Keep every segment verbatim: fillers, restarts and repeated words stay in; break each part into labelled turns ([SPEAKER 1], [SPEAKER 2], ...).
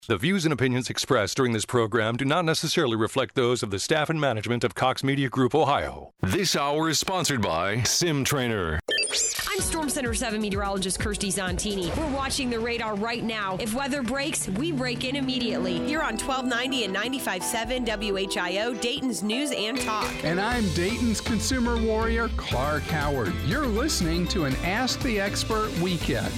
[SPEAKER 1] The views and opinions expressed during this program do not necessarily reflect those of the staff and management of Cox Media Group, Ohio. This hour is sponsored by Sim Trainer.
[SPEAKER 2] I'm Storm Center seven meteorologist Kirsty Zontini. We're watching the radar right now. If weather breaks, we break in immediately. Here on twelve ninety and ninety-five point seven W H I O, Dayton's News and Talk.
[SPEAKER 3] And I'm Dayton's consumer warrior, Clark Howard. You're listening to an Ask the Expert weekend.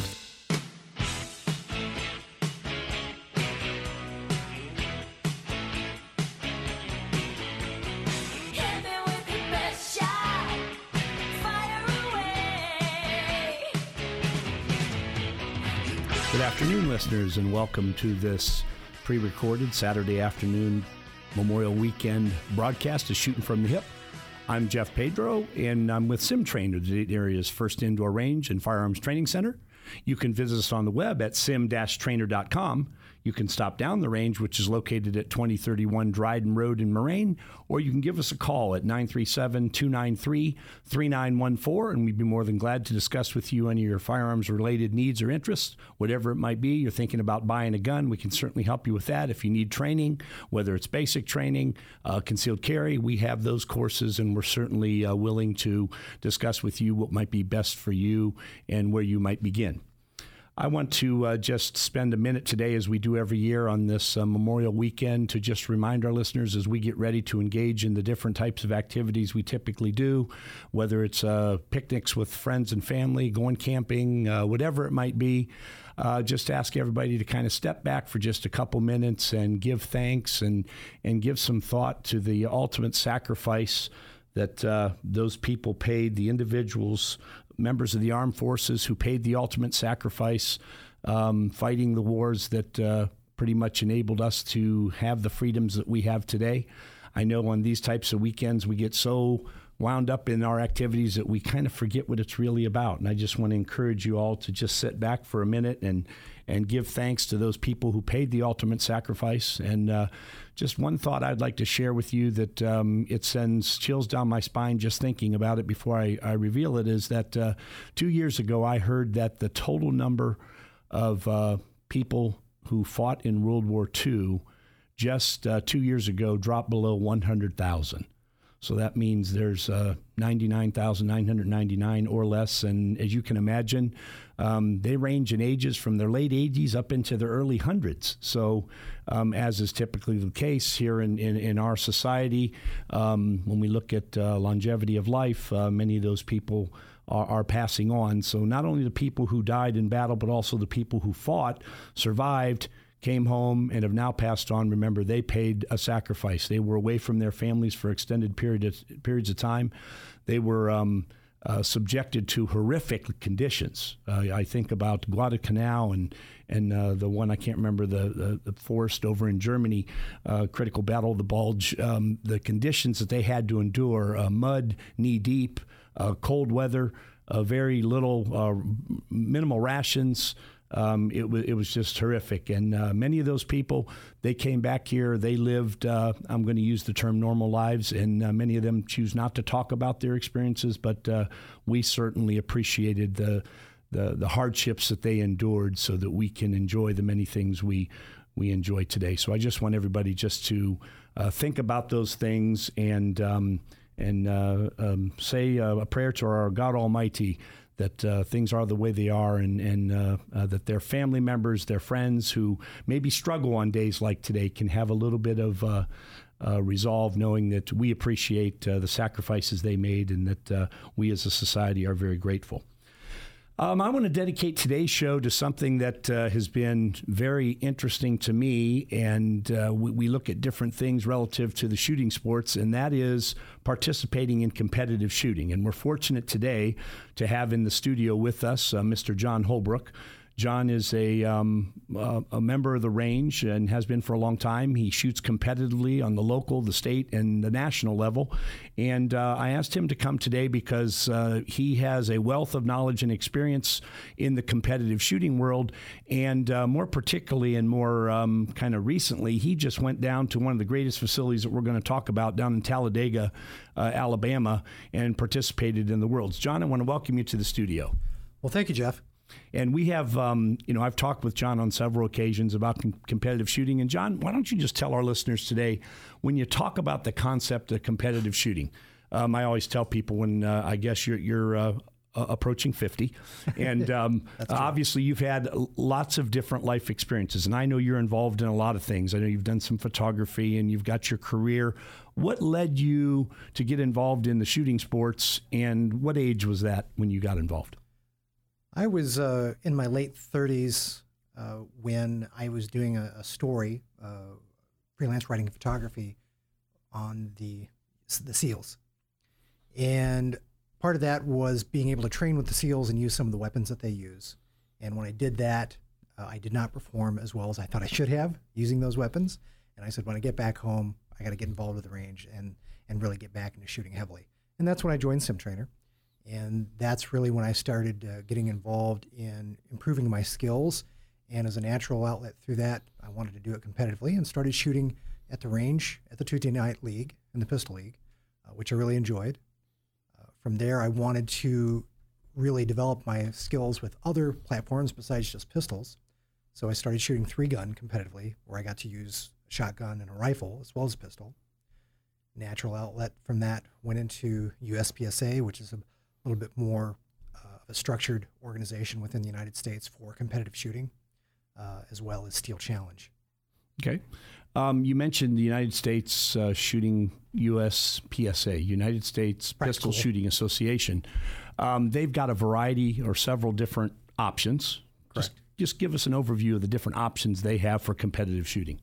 [SPEAKER 4] Good afternoon, listeners, and welcome to this pre-recorded Saturday afternoon Memorial Weekend broadcast of Shooting from the Hip. I'm Jeff Pedro, and I'm with Sim Trainer, the area's first indoor range and firearms training center. You can visit us on the web at sim dash trainer dot com. You can stop down the range, which is located at twenty thirty-one Dryden Road in Moraine, or you can give us a call at nine three seven, two nine three, three nine one four, and we'd be more than glad to discuss with you any of your firearms-related needs or interests, whatever it might be. You're thinking about buying a gun, we can certainly help you with that. If you need training, whether it's basic training, uh, concealed carry, we have those courses, and we're certainly uh, willing to discuss with you what might be best for you and where you might begin. I want to uh, just spend a minute today, as we do every year on this uh, Memorial Weekend, to just remind our listeners as we get ready to engage in the different types of activities we typically do, whether it's uh, picnics with friends and family, going camping, uh, whatever it might be. Uh, just ask everybody to kind of step back for just a couple minutes and give thanks and, and give some thought to the ultimate sacrifice that uh, those people paid, the individuals, members of the armed forces who paid the ultimate sacrifice, um, fighting the wars that uh, pretty much enabled us to have the freedoms that we have today. I know on these types of weekends we get so wound up in our activities that we kind of forget what it's really about. And I just want to encourage you all to just sit back for a minute and and give thanks to those people who paid the ultimate sacrifice. And uh, just one thought I'd like to share with you that um, it sends chills down my spine just thinking about it before I, I reveal it, is that uh, two years ago I heard that the total number of uh, people who fought in World War Two just uh, two years ago dropped below one hundred thousand. So that means there's uh, ninety-nine thousand nine hundred ninety-nine or less. And as you can imagine, um, they range in ages from their late eighties up into their early hundreds. So um, as is typically the case here in, in, in our society, um, when we look at uh, longevity of life, uh, many of those people are, are passing on. So not only the people who died in battle, but also the people who fought, survived, came home, and have now passed on. Remember, they paid a sacrifice. They were away from their families for extended period of, periods of time. They were um, uh, subjected to horrific conditions. Uh, I think about Guadalcanal and and uh, the one, I can't remember, the, the, the forest over in Germany, uh, critical battle of the Bulge. Um, the conditions that they had to endure, uh, mud knee deep, uh, cold weather, uh, very little, uh, minimal rations. Um, it, w- it was just horrific. And uh, many of those people, they came back here, they lived, uh, I'm going to use the term normal lives, and uh, many of them choose not to talk about their experiences, but uh, we certainly appreciated the, the the hardships that they endured so that we can enjoy the many things we, we enjoy today. So I just want everybody just to uh, think about those things and, um, and uh, um, say uh, a prayer to our God Almighty that uh, things are the way they are, and, and uh, uh, that their family members, their friends who maybe struggle on days like today can have a little bit of uh, uh, resolve, knowing that we appreciate uh, the sacrifices they made and that uh, we as a society are very grateful. Um, I want to dedicate today's show to something that uh, has been very interesting to me, and uh, we, we look at different things relative to the shooting sports, and that is participating in competitive shooting. And we're fortunate today to have in the studio with us uh, Mister John Holbrook. John is a um, uh, a member of the range and has been for a long time. He shoots competitively on the local, the state, and the national level. And uh, I asked him to come today because uh, he has a wealth of knowledge and experience in the competitive shooting world. And uh, more particularly and more um, kind of recently, he just went down to one of the greatest facilities that we're going to talk about down in Talladega, uh, Alabama, and participated in the Worlds. John, I want to welcome you to the studio.
[SPEAKER 5] Well, thank you, Jeff.
[SPEAKER 4] And we have, um, you know, I've talked with John on several occasions about com- competitive shooting. And John, why don't you just tell our listeners today, when you talk about the concept of competitive shooting, um, I always tell people when uh, I guess you're, you're uh, uh, approaching fifty, and um, obviously you've had lots of different life experiences. And I know you're involved in a lot of things. I know you've done some photography and you've got your career. What led you to get involved in the shooting sports, and what age was that when you got involved?
[SPEAKER 5] I was uh, in my late thirties uh, when I was doing a, a story, uh, freelance writing and photography on the the SEALs. And part of that was being able to train with the SEALs and use some of the weapons that they use. And when I did that, uh, I did not perform as well as I thought I should have using those weapons. And I said, when I get back home, I got to get involved with the range and, and really get back into shooting heavily. And that's when I joined SimTrainer. And that's really when I started uh, getting involved in improving my skills. And as a natural outlet through that, I wanted to do it competitively and started shooting at the range at the Tuesday Night League and the Pistol League, uh, which I really enjoyed. Uh, from there, I wanted to really develop my skills with other platforms besides just pistols. So I started shooting three-gun competitively, where I got to use a shotgun and a rifle as well as a pistol. Natural outlet from that went into U S P S A, which is a a little bit more uh, of a structured organization within the United States for competitive shooting, uh, as well as Steel Challenge.
[SPEAKER 4] Okay. Um, you mentioned the United States uh, Shooting U S P S A, United States Pistol Shooting Association. Um, they've got a variety or several different options.
[SPEAKER 5] Correct.
[SPEAKER 4] Just, just give us an overview of the different options they have for competitive shooting.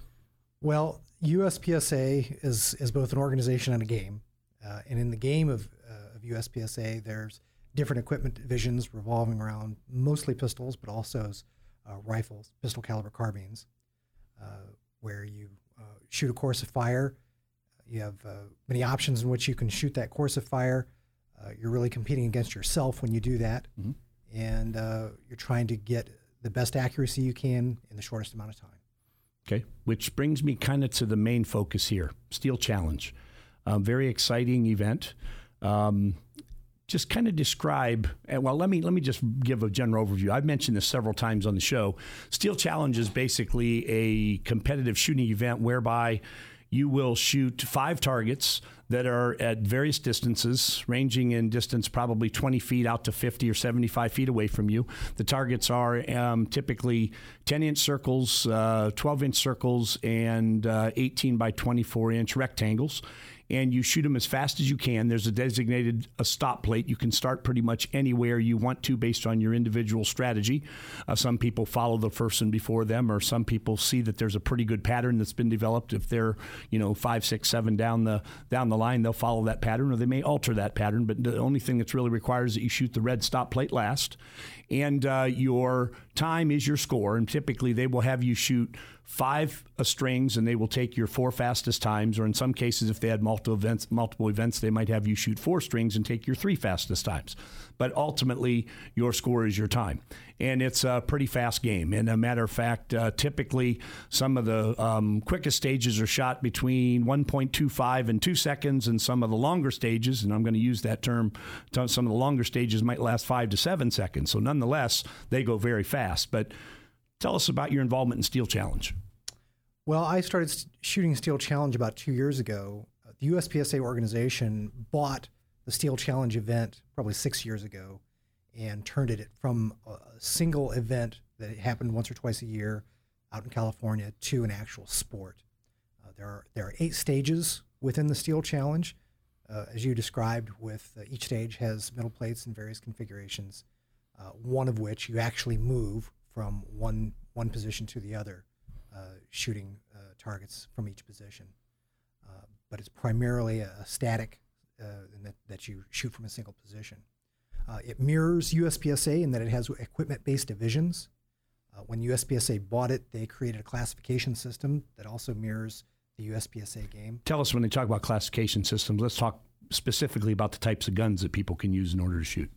[SPEAKER 5] Well, U S P S A is, is both an organization and a game. Uh, and in the game of uh, of U S P S A, there's different equipment divisions revolving around mostly pistols, but also uh, rifles, pistol caliber carbines, uh, where you uh, shoot a course of fire. You have uh, many options in which you can shoot that course of fire. Uh, you're really competing against yourself when you do that, mm-hmm. and uh, you're trying to get the best accuracy you can in the shortest amount of time.
[SPEAKER 4] Okay, which brings me kind of to the main focus here, Steel Challenge. Um, very exciting event. Um, just kind of describe, well, let me let me just give a general overview. I've mentioned this several times on the show. Steel Challenge is basically a competitive shooting event whereby you will shoot five targets that are at various distances, ranging in distance probably twenty feet out to fifty or seventy-five feet away from you. The targets are um, typically ten-inch circles, uh, twelve-inch circles, and uh, eighteen by twenty-four inch rectangles. And you shoot them as fast as you can. There's a designated a stop plate. You can start pretty much anywhere you want to based on your individual strategy. Uh, some people follow the person before them, or some people see that there's a pretty good pattern that's been developed. If they're, you know, five, six, seven down the down the line, they'll follow that pattern, or they may alter that pattern. But the only thing that's really required is that you shoot the red stop plate last. And uh, your time is your score. And typically they will have you shoot five uh, strings, and they will take your four fastest times. Or in some cases, if they had multiple events, multiple events, they might have you shoot four strings and take your three fastest times. But ultimately, your score is your time. And it's a pretty fast game. And a matter of fact, uh, typically some of the um, quickest stages are shot between one point two five and two seconds, and some of the longer stages, and I'm going to use that term, some of the longer stages might last five to seven seconds. So nonetheless, they go very fast. But tell us about your involvement in Steel Challenge.
[SPEAKER 5] Well, I started shooting Steel Challenge about two years ago. The U S P S A organization bought the Steel Challenge event probably six years ago and turned it from a single event that happened once or twice a year out in California to an actual sport. Uh, there are there are eight stages within the Steel Challenge, uh, as you described, with uh, each stage has metal plates in various configurations, uh, one of which you actually move from one one position to the other, uh, shooting uh, targets from each position. Uh, but it's primarily a, a static uh, in that, that you shoot from a single position. Uh, it mirrors U S P S A in that it has equipment-based divisions. Uh, when U S P S A bought it, they created a classification system that also mirrors the U S P S A game.
[SPEAKER 4] Tell us, when they talk about classification systems, let's talk specifically about the types of guns that people can use in order to shoot.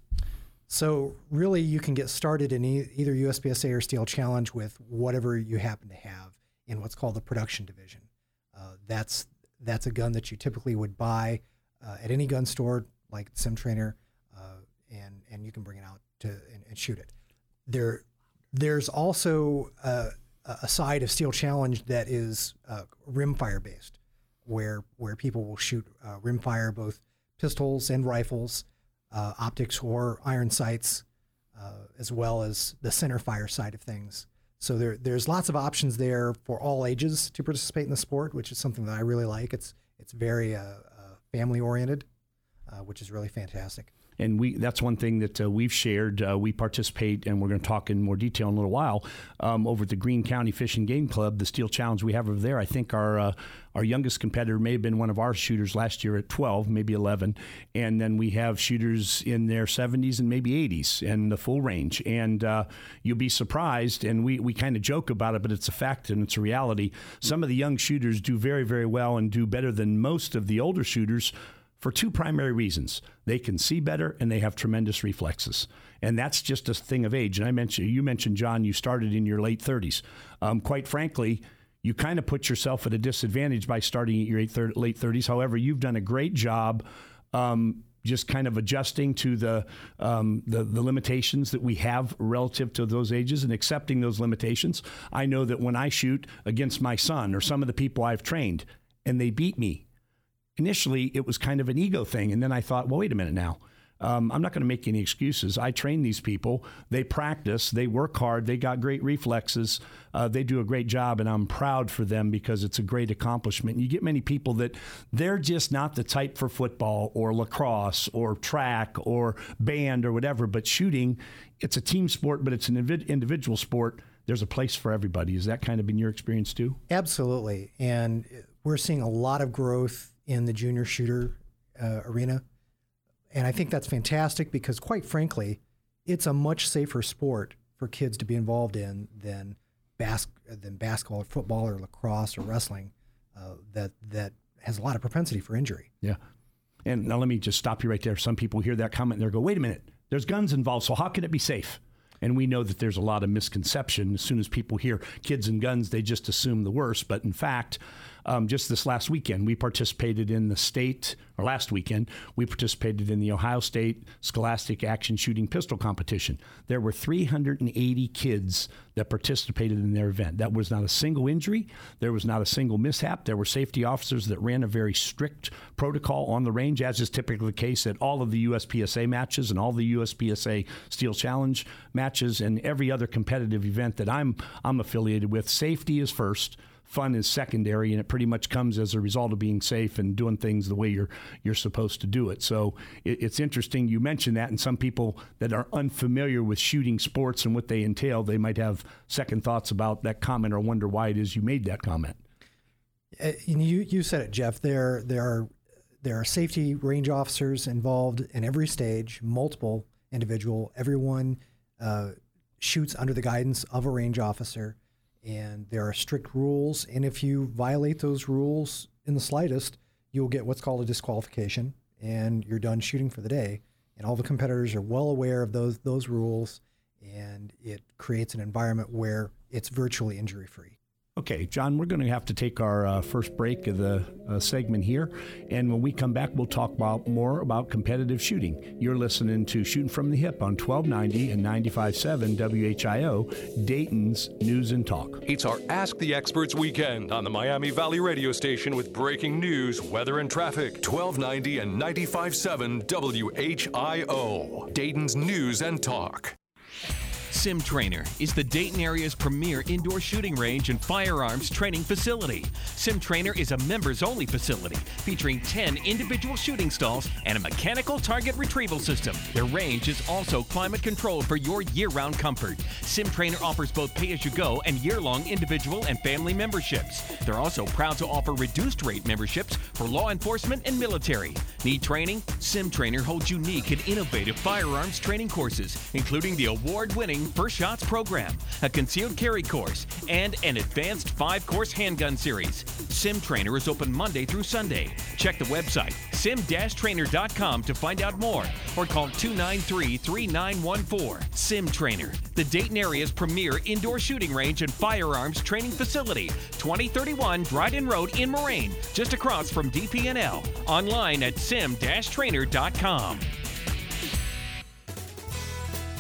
[SPEAKER 5] So really, you can get started in e- either U S P S A or Steel Challenge with whatever you happen to have in what's called the production division. Uh, that's that's a gun that you typically would buy uh, at any gun store like SimTrainer, uh, and and you can bring it out to and, and shoot it. there, there's also uh, a side of Steel Challenge that is uh, rimfire based, where where people will shoot uh, rimfire, both pistols and rifles, uh, optics or iron sights, uh, as well as the center fire side of things. So there, there's lots of options there for all ages to participate in the sport, which is something that I really like. It's it's very uh, uh, family oriented, uh, which is really fantastic.
[SPEAKER 4] And we that's one thing that uh, we've shared. Uh, we participate, and we're going to talk in more detail in a little while, um, over at the Greene County Fish and Game Club, the Steel Challenge we have over there. I think our uh, our youngest competitor may have been one of our shooters last year at twelve, maybe eleven. And then we have shooters in their seventies and maybe eighties and the full range. And uh, you'll be surprised, and we, we kind of joke about it, but it's a fact and it's a reality. Some of the young shooters do very, very well and do better than most of the older shooters for two primary reasons. They can see better and they have tremendous reflexes. And that's just a thing of age. And I mentioned, you mentioned, John, you started in your late thirties. Um, quite frankly, you kind of put yourself at a disadvantage by starting at your late thirties. However, you've done a great job um, just kind of adjusting to the, um, the the limitations that we have relative to those ages and accepting those limitations. I know that when I shoot against my son or some of the people I've trained and they beat me, initially, it was kind of an ego thing. And then I thought, well, wait a minute now. Um, I'm not going to make any excuses. I train these people. They practice. They work hard. They got great reflexes. Uh, they do a great job, and I'm proud for them because it's a great accomplishment. And you get many people that they're just not the type for football or lacrosse or track or band or whatever, but shooting, it's a team sport, but it's an individual sport. There's a place for everybody. Has that kind of been your experience too?
[SPEAKER 5] Absolutely. And we're seeing a lot of growth in the junior shooter uh, arena. And I think that's fantastic because, quite frankly, it's a much safer sport for kids to be involved in than, bas- than basketball or football or lacrosse or wrestling uh, that that has a lot of propensity for injury.
[SPEAKER 4] Yeah. And now let me just stop you right there. Some people hear that comment and they go, wait a minute, there's guns involved, so how can it be safe? And we know that there's a lot of misconception. As soon as people hear kids and guns, they just assume the worst. But in fact, um, just this last weekend, we participated in the state, or last weekend, we participated in the Ohio State Scholastic Action Shooting Pistol Competition. There were three hundred eighty kids that participated in their event. That was not a single injury. There was not a single mishap. There were safety officers that ran a very strict protocol on the range, as is typically the case at all of the U S P S A matches and all the U S P S A Steel Challenge matches and every other competitive event that I'm I'm affiliated with. Safety is first. Fun is secondary, and it pretty much comes as a result of being safe and doing things the way you're you're supposed to do it. So it, it's interesting you mentioned that, and some people that are unfamiliar with shooting sports and what they entail, they might have second thoughts about that comment or wonder why it is you made that comment.
[SPEAKER 5] Uh, you you said it, Jeff. There there are there are safety range officers involved in every stage, multiple individual. Everyone uh, shoots under the guidance of a range officer. And there are strict rules, and if you violate those rules in the slightest, you'll get what's called a disqualification, and you're done shooting for the day. And all the competitors are well aware of those those rules, and it creates an environment where it's virtually injury-free.
[SPEAKER 4] Okay, John, we're going to have to take our uh, first break of the uh, segment here. And when we come back, we'll talk about more about competitive shooting. You're listening to Shooting from the Hip on twelve ninety and ninety-five point seven W H I O, Dayton's News and Talk.
[SPEAKER 1] It's our Ask the Experts weekend on the Miami Valley radio station with breaking news, weather, and traffic. twelve ninety and ninety-five point seven W H I O, Dayton's News and Talk.
[SPEAKER 6] Sim Trainer is the Dayton area's premier indoor shooting range and firearms training facility. Sim Trainer is a members-only facility featuring ten individual shooting stalls and a mechanical target retrieval system. Their range is also climate-controlled for your year-round comfort. Sim Trainer offers both pay-as-you-go and year-long individual and family memberships. They're also proud to offer reduced-rate memberships for law enforcement and military. Need training? Sim Trainer holds unique and innovative firearms training courses, including the award-winning First Shots program, a concealed carry course, and an advanced five-course handgun series. Sim Trainer is open Monday through Sunday. Check the website sim dash trainer dot com to find out more, or call two nine three, three nine one four. Sim Trainer, the Dayton area's premier indoor shooting range and firearms training facility, twenty thirty-one Dryden Road in Moraine, just across from D P N L. Online at sim dash trainer dot com.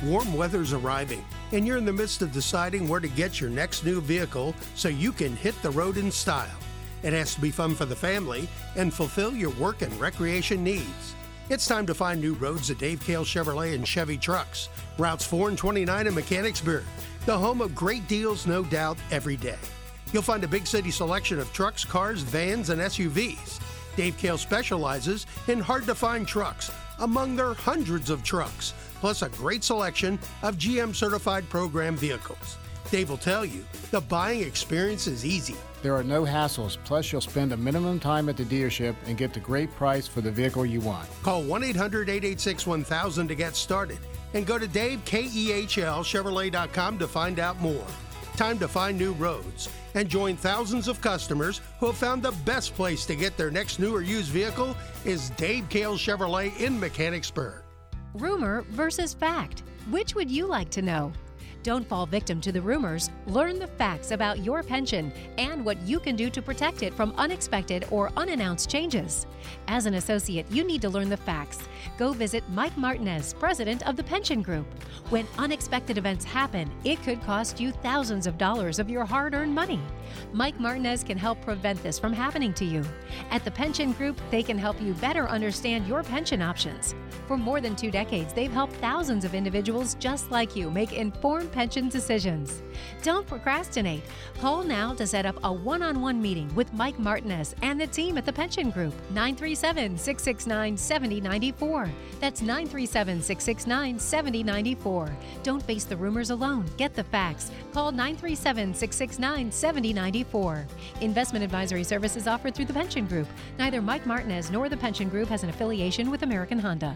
[SPEAKER 7] Warm weather's arriving, and you're in the midst of deciding where to get your next new vehicle so you can hit the road in style. It has to be fun for the family and fulfill your work and recreation needs. It's time to find new roads at Dave Cale Chevrolet and Chevy Trucks, routes four and twenty-nine in Mechanicsburg, the home of great deals, no doubt, every day. You'll find a big city selection of trucks, cars, vans, and S U Vs. Dave Cale specializes in hard-to-find trucks, among their hundreds of trucks, plus a great selection of G M-certified program vehicles. Dave will tell you, the buying experience is easy.
[SPEAKER 8] There are no hassles, plus you'll spend a minimum time at the dealership and get the great price for the vehicle you want.
[SPEAKER 7] Call one eight hundred, eight eight six, one thousand to get started, and go to Dave Kehl Chevrolet dot com to find out more. Time to find new roads and join thousands of customers who have found the best place to get their next new or used vehicle is Dave Cale Chevrolet in Mechanicsburg.
[SPEAKER 9] Rumor versus fact. Which would you like to know? Don't fall victim to the rumors. Learn the facts about your pension and what you can do to protect it from unexpected or unannounced changes. As an associate, you need to learn the facts. Go visit Mike Martinez, president of the Pension Group. When unexpected events happen, it could cost you thousands of dollars of your hard-earned money. Mike Martinez can help prevent this from happening to you. At the Pension Group, they can help you better understand your pension options. For more than two decades, they've helped thousands of individuals just like you make informed pension decisions. Don't procrastinate. Call now to set up a one-on-one meeting with Mike Martinez and the team at the Pension Group. nine three seven, six six nine, seven zero nine four. That's nine three seven, six six nine, seven zero nine four. Don't face the rumors alone. Get the facts. Call nine three seven, six six nine, seven zero nine four. Investment advisory services offered through the Pension Group. Neither Mike Martinez nor the Pension Group has an affiliation with American Honda.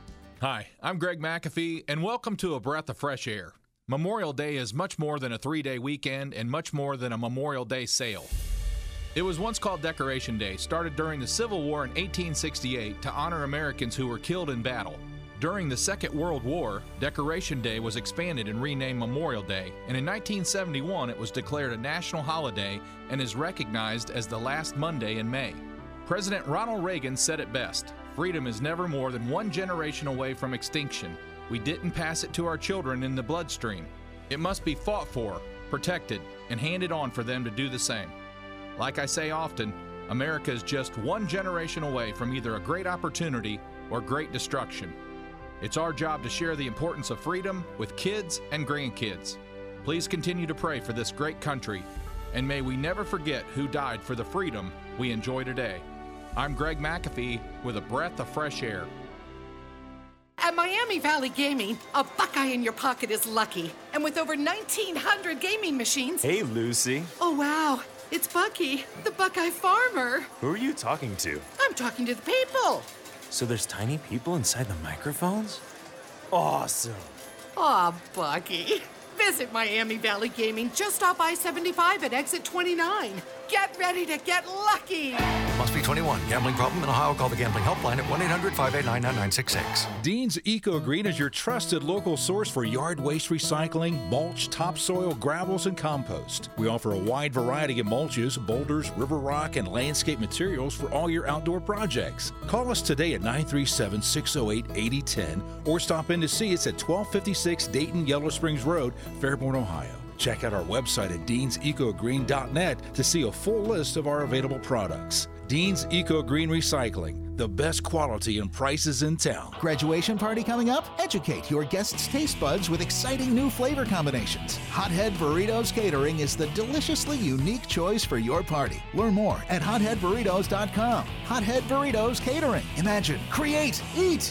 [SPEAKER 10] Hi, I'm Greg McAfee, and welcome to A Breath of Fresh Air. Memorial Day is much more than a three-day weekend and much more than a Memorial Day sale. It was once called Decoration Day, started during the Civil War in eighteen sixty-eight to honor Americans who were killed in battle. During the Second World War, Decoration Day was expanded and renamed Memorial Day, and in nineteen seventy-one it was declared a national holiday and is recognized as the last Monday in May. President Ronald Reagan said it best, "Freedom is never more than one generation away from extinction. We didn't pass it to our children in the bloodstream. It must be fought for, protected, and handed on for them to do the same." Like I say often, America is just one generation away from either a great opportunity or great destruction. It's our job to share the importance of freedom with kids and grandkids. Please continue to pray for this great country, and may we never forget who died for the freedom we enjoy today. I'm Greg McAfee with A Breath of Fresh Air.
[SPEAKER 11] At Miami Valley Gaming, a Buckeye in your pocket is lucky. And with over nineteen hundred gaming machines...
[SPEAKER 12] Hey, Lucy.
[SPEAKER 11] Oh, wow. It's Bucky, the Buckeye farmer.
[SPEAKER 12] Who are you talking to?
[SPEAKER 11] I'm talking to the people.
[SPEAKER 12] So there's tiny people inside the microphones? Awesome.
[SPEAKER 11] Aw, Bucky. Visit Miami Valley Gaming just off I seventy-five at exit twenty-nine. Get ready to get lucky.
[SPEAKER 13] Must be twenty-one. Gambling problem in Ohio? Call the gambling helpline at one eight hundred, five eight nine, nine nine six six.
[SPEAKER 14] Dean's Eco Green is your trusted local source for yard waste recycling, mulch, topsoil, gravels, and compost. We offer a wide variety of mulches, boulders, river rock, and landscape materials for all your outdoor projects. Call us today at nine three seven, six oh eight, eight oh one oh or stop in to see us at twelve fifty-six Dayton Yellow Springs Road, Fairborn, Ohio. Check out our website at deans eco green dot net to see a full list of our available products. Dean's Eco Green Recycling, the best quality and prices in town.
[SPEAKER 15] Graduation party coming up? Educate your guests' taste buds with exciting new flavor combinations. Hothead Burritos Catering is the deliciously unique choice for your party. Learn more at hothead burritos dot com. Hothead Burritos Catering. Imagine, create, eat.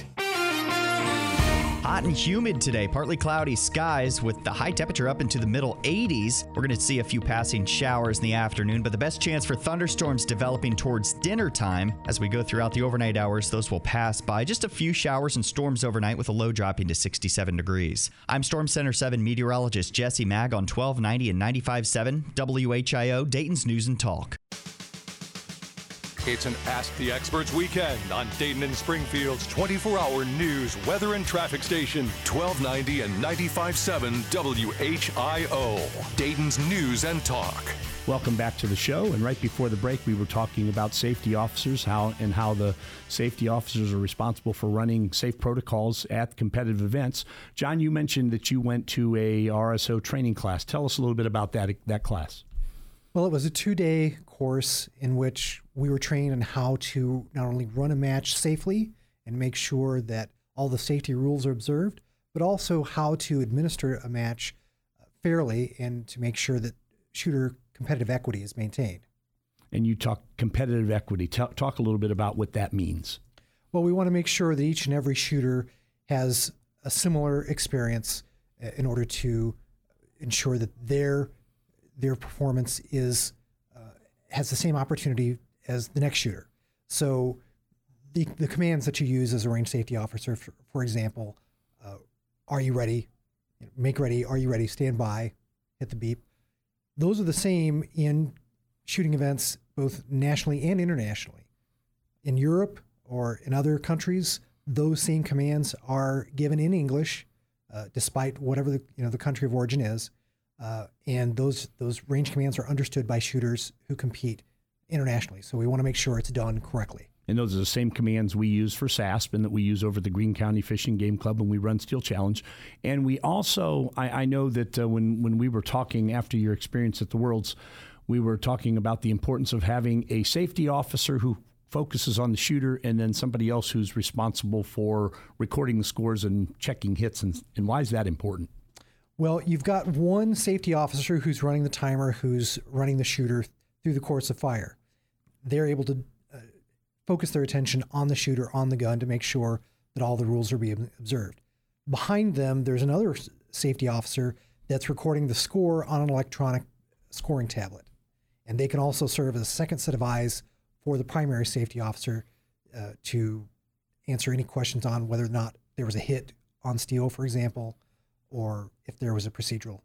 [SPEAKER 16] Hot and humid today, partly cloudy skies with the high temperature up into the middle eighties. We're going to see a few passing showers in the afternoon, but the best chance for thunderstorms developing towards dinner time. As we go throughout the overnight hours, those will pass by. Just a few showers and storms overnight with a low dropping to sixty-seven degrees. I'm Storm Center seven meteorologist Jesse Mag on twelve ninety and ninety-five point seven W H I O, Dayton's News and Talk.
[SPEAKER 1] It's an Ask the Experts weekend on Dayton and Springfield's twenty-four hour news, weather, and traffic station, twelve ninety and ninety-five point seven W H I O, Dayton's News and Talk.
[SPEAKER 4] Welcome back to the show. And right before the break, we were talking about safety officers, how and how the safety officers are responsible for running safe protocols at competitive events. John, you mentioned that you went to a R S O training class. Tell us a little bit about that that class.
[SPEAKER 5] Well, it was a two-day course in which we were trained on how to not only run a match safely and make sure that all the safety rules are observed, but also how to administer a match fairly and to make sure that shooter competitive equity is maintained.
[SPEAKER 4] And you talk competitive equity. Talk, talk a little bit about what that means.
[SPEAKER 5] Well, we want to make sure that each and every shooter has a similar experience in order to ensure that their their performance is uh, has the same opportunity as the next shooter. So the the commands that you use as a range safety officer, for, for example, uh, are you ready? Make ready. Are you ready? Stand by. Hit the beep. Those are the same in shooting events, both nationally and internationally. In Europe or in other countries, those same commands are given in English, uh, despite whatever the you know the country of origin is, uh, and those those range commands are understood by shooters who compete internationally. So we want to make sure it's done correctly.
[SPEAKER 4] And those are the same commands we use for S A S P and that we use over at the Greene County Fishing Game Club when we run Steel Challenge. And we also, I, I know that uh, when, when we were talking after your experience at the Worlds, we were talking about the importance of having a safety officer who focuses on the shooter and then somebody else who's responsible for recording the scores and checking hits. And, and why is that important?
[SPEAKER 5] Well, you've got one safety officer who's running the timer, who's running the shooter through the course of fire. They're able to focus their attention on the shooter, on the gun, to make sure that all the rules are being observed. Behind them, there's another safety officer that's recording the score on an electronic scoring tablet. And they can also serve as a second set of eyes for the primary safety officer uh, to answer any questions on whether or not there was a hit on steel, for example, or if there was a procedural.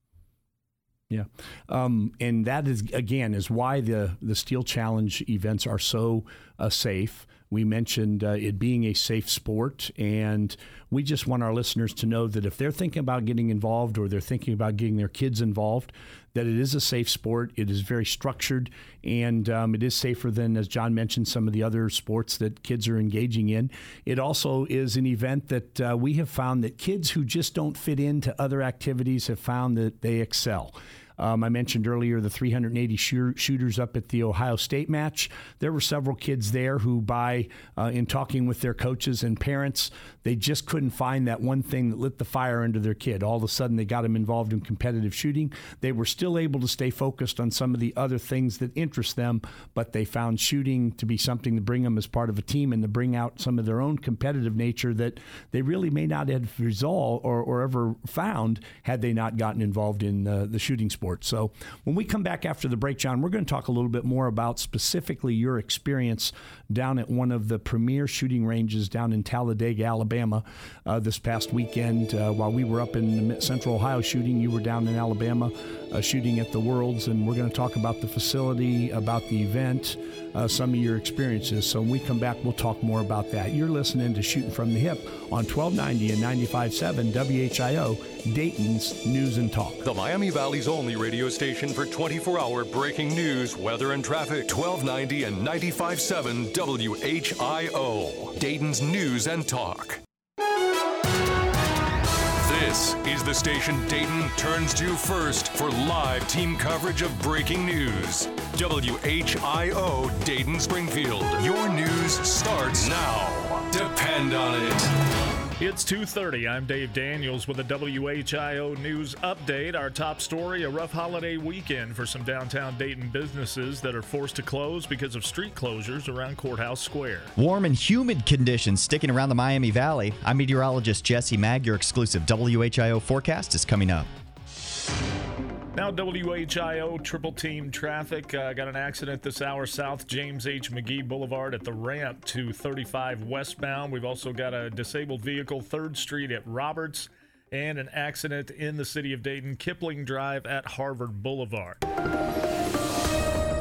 [SPEAKER 4] Yeah. Um, and that is, again, is why the, the Steel Challenge events are so uh, safe. We mentioned uh, it being a safe sport, and we just want our listeners to know that if they're thinking about getting involved or they're thinking about getting their kids involved, that it is a safe sport. It is very structured, and um, it is safer than, as John mentioned, some of the other sports that kids are engaging in. It also is an event that uh, we have found that kids who just don't fit into other activities have found that they excel. Um, I mentioned earlier the three hundred eighty shoot- shooters up at the Ohio State match. There were several kids there who, by uh, in talking with their coaches and parents, they just couldn't find that one thing that lit the fire under their kid. All of a sudden, they got them involved in competitive shooting. They were still able to stay focused on some of the other things that interest them, but they found shooting to be something to bring them as part of a team and to bring out some of their own competitive nature that they really may not have resolved or, or ever found had they not gotten involved in uh, the shooting sport. So when we come back after the break, John, we're going to talk a little bit more about specifically your experience down at one of the premier shooting ranges down in Talladega, Alabama, uh, this past weekend. Uh, while we were up in Central Ohio shooting, you were down in Alabama uh, shooting at the Worlds, and we're going to talk about the facility, about the event, uh, some of your experiences. So when we come back, we'll talk more about that. You're listening to Shooting from the Hip on twelve ninety and ninety-five point seven W H I O, Dayton's News and Talk.
[SPEAKER 1] The Miami Valley's only radio station for twenty-four hour breaking news, weather, and traffic. twelve ninety and ninety-five point seven W H I O, Dayton's News and Talk. This is the station Dayton turns to first for live team coverage of breaking news. W H I O Dayton Springfield. Your news starts now. Depend on it.
[SPEAKER 17] It's two thirty. I'm Dave Daniels with a W H I O News update. Our top story, a rough holiday weekend for some downtown Dayton businesses that are forced to close because of street closures around Courthouse Square.
[SPEAKER 16] Warm and humid conditions sticking around the Miami Valley. I'm meteorologist Jesse Mag. Your exclusive W H I O forecast is coming up.
[SPEAKER 17] Now W H I O triple team traffic. Uh, got an accident this hour south James H. McGee Boulevard at the ramp to thirty-five westbound. We've also got a disabled vehicle third Street at Roberts and an accident in the city of Dayton, Kipling Drive at Harvard Boulevard. Our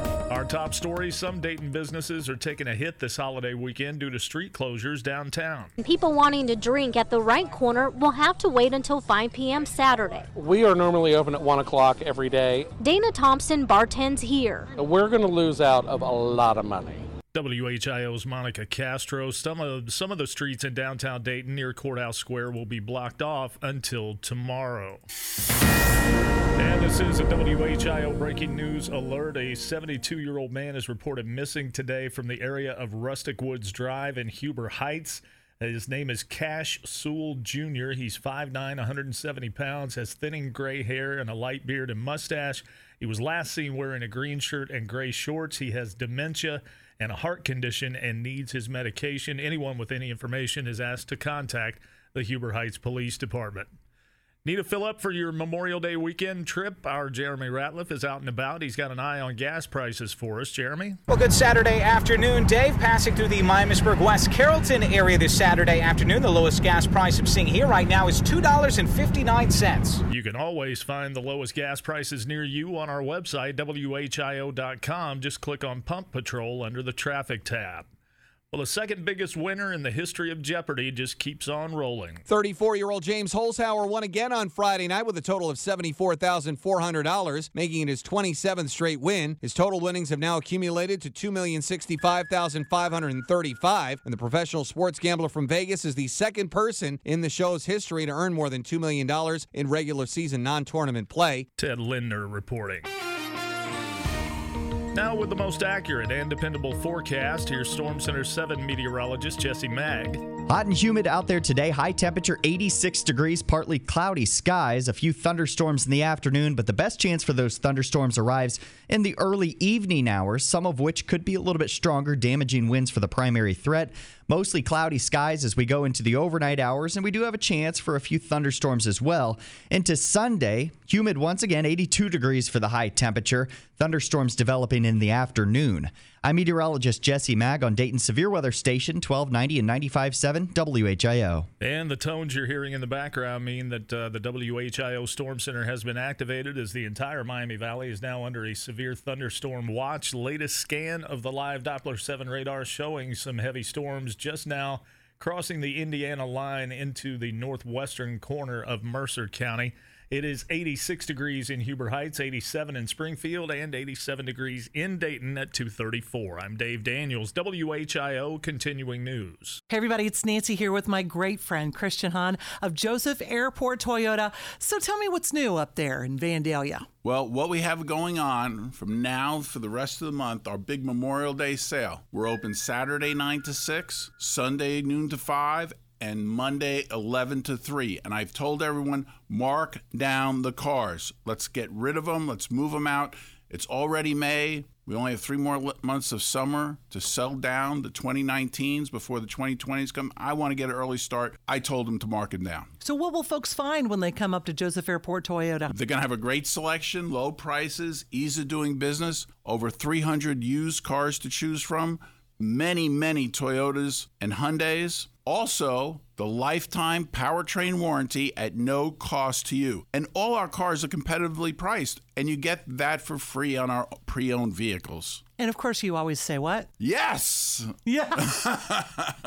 [SPEAKER 17] our top stories, some Dayton businesses are taking a hit this holiday weekend due to street closures downtown.
[SPEAKER 18] People wanting to drink at the right corner will have to wait until five p.m. Saturday.
[SPEAKER 19] We are normally open at one o'clock every day.
[SPEAKER 18] Dana Thompson bartends here.
[SPEAKER 19] We're going to lose out of a lot of money.
[SPEAKER 17] W H I O's Monica Castro. Some of some of the streets in downtown Dayton near Courthouse Square will be blocked off until tomorrow. And this is a W H I O breaking news alert. A seventy-two-year-old man is reported missing today from the area of Rustic Woods Drive in Huber Heights. His name is Cash Sewell Junior He's five nine, one hundred seventy pounds, has thinning gray hair and a light beard and mustache. He was last seen wearing a green shirt and gray shorts. He has dementia and a heart condition and needs his medication. Anyone with any information is asked to contact the Huber Heights Police Department. Need a fill-up for your Memorial Day weekend trip? Our Jeremy Ratliff is out and about. He's got an eye on gas prices for us. Jeremy?
[SPEAKER 20] Well, good Saturday afternoon, Dave. Passing through the Miamisburg West Carrollton area this Saturday afternoon. The lowest gas price I'm seeing here right now is two dollars and fifty-nine cents.
[SPEAKER 17] You can always find the lowest gas prices near you on our website, W H I O dot com. Just click on Pump Patrol under the Traffic tab. Well, the second biggest winner in the history of Jeopardy just keeps on rolling.
[SPEAKER 21] thirty-four-year-old James Holzhauer won again on Friday night with a total of seventy-four thousand four hundred dollars, making it his twenty-seventh straight win. His total winnings have now accumulated to two million sixty-five thousand five hundred thirty-five dollars, and the professional sports gambler from Vegas is the second person in the show's history to earn more than two million dollars in regular season non-tournament play.
[SPEAKER 17] Ted Lindner reporting. Now with the most accurate and dependable forecast, here's Storm Center seven meteorologist Jesse Mag.
[SPEAKER 16] Hot and humid out there today. High temperature eighty-six degrees, partly cloudy skies. A few thunderstorms in the afternoon, but the best chance for those thunderstorms arrives in the early evening hours, some of which could be a little bit stronger, damaging winds for the primary threat. Mostly cloudy skies as we go into the overnight hours, and we do have a chance for a few thunderstorms as well. Into Sunday, humid once again, eighty-two degrees for the high temperature. Thunderstorms developing in the afternoon. I'm meteorologist Jesse Mag on Dayton Severe Weather Station, twelve ninety and ninety-five point seven W H I O.
[SPEAKER 17] And the tones you're hearing in the background mean that uh, the W H I O Storm Center has been activated as the entire Miami Valley is now under a severe thunderstorm watch. Latest scan of the live Doppler seven radar showing some heavy storms just now crossing the Indiana line into the northwestern corner of Mercer County. It is eighty-six degrees in Huber Heights, eighty-seven in Springfield, and eighty-seven degrees in Dayton at two thirty-four. I'm Dave Daniels, W H I O Continuing News.
[SPEAKER 22] Hey everybody, it's Nancy here with my great friend Christian Hahn of Joseph Airport Toyota. So tell me what's new up there in Vandalia.
[SPEAKER 23] Well, what we have going on from now for the rest of the month, our big Memorial Day sale. We're open Saturday nine to six, Sunday noon to five, and Monday eleven to three. And I've told everyone, mark down the cars. Let's get rid of them. Let's move them out. It's already May. We only have three more months of summer to sell down the twenty nineteens before the twenty twenties come. I want to get an early start. I told them to mark them down.
[SPEAKER 22] So what will folks find when they come up to Joseph Airport Toyota?
[SPEAKER 23] They're going to have a great selection, low prices, ease of doing business, over three hundred used cars to choose from, many, many Toyotas and Hyundais. Also, the lifetime powertrain warranty at no cost to you. And all our cars are competitively priced, and you get that for free on our pre-owned vehicles.
[SPEAKER 22] And of course, you always say what?
[SPEAKER 23] Yes!
[SPEAKER 22] Yeah.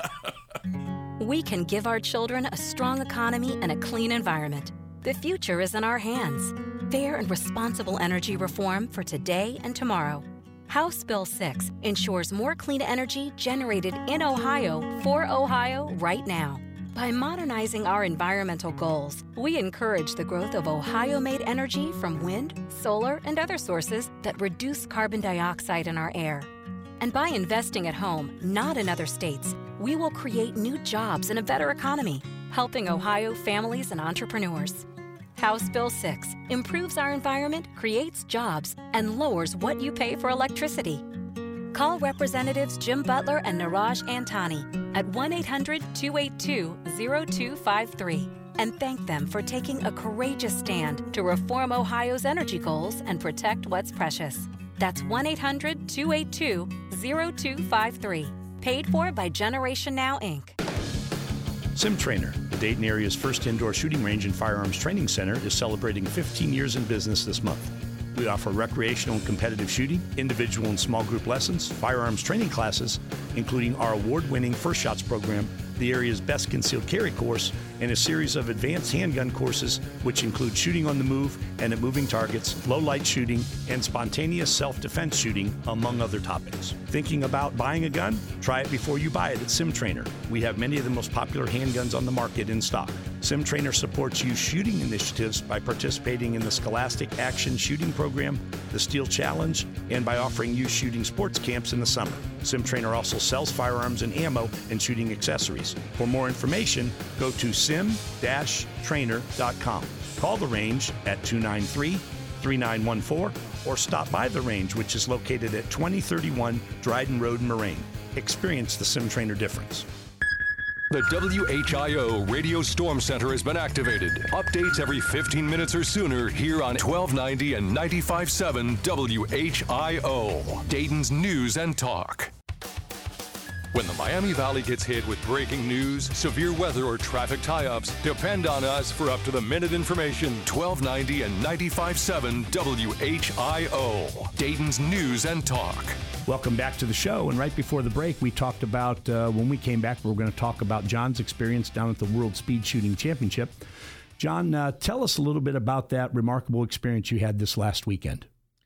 [SPEAKER 24] We can give our children a strong economy and a clean environment. The future is in our hands. Fair and responsible energy reform for today and tomorrow. House Bill six ensures more clean energy generated in Ohio for Ohio right now. By modernizing our environmental goals, we encourage the growth of Ohio-made energy from wind, solar, and other sources that reduce carbon dioxide in our air. And by investing at home, not in other states, we will create new jobs and a better economy, helping Ohio families and entrepreneurs. House Bill six improves our environment, creates jobs, and lowers what you pay for electricity. Call Representatives Jim Butler and Niraj Antani at one eight hundred two eight two zero two five three and thank them for taking a courageous stand to reform Ohio's energy goals and protect what's precious. That's one eight hundred two eight two zero two five three. Paid for by Generation Now, Incorporated.
[SPEAKER 4] Sim Trainer, the Dayton area's first indoor shooting range and firearms training center, is celebrating fifteen years in business this month. We offer recreational and competitive shooting, individual and small group lessons, firearms training classes, including our award-winning First Shots program, the area's best concealed carry course, and a series of advanced handgun courses, which include shooting on the move and at moving targets, low-light shooting, and spontaneous self-defense shooting, among other topics. Thinking about buying a gun? Try it before you buy it at SimTrainer. We have many of the most popular handguns on the market in stock. SimTrainer supports youth shooting initiatives by participating in the Scholastic Action Shooting Program, the Steel Challenge, and by offering youth shooting sports camps in the summer. SimTrainer also sells firearms and ammo and shooting accessories. For more information, go to sim dash trainer dot com. Call the range at two nine three, three nine one four or stop by the range, which is located at twenty thirty-one Dryden Road in Moraine. Experience the SimTrainer difference.
[SPEAKER 1] The W H I O Radio Storm Center has been activated. Updates every fifteen minutes or sooner here on twelve ninety and ninety-five point seven W H I O, Dayton's News and Talk. When the Miami Valley gets hit with breaking news, severe weather, or traffic tie-ups, depend on us for up-to-the-minute information. twelve ninety and ninety-five point seven W H I O, Dayton's News and Talk.
[SPEAKER 4] Welcome back to the show. And right before the break, we talked about, uh, when we came back, we were going to talk about John's experience down at the World Speed Shooting Championship. John, uh, tell us a little bit about that remarkable experience you had this last weekend.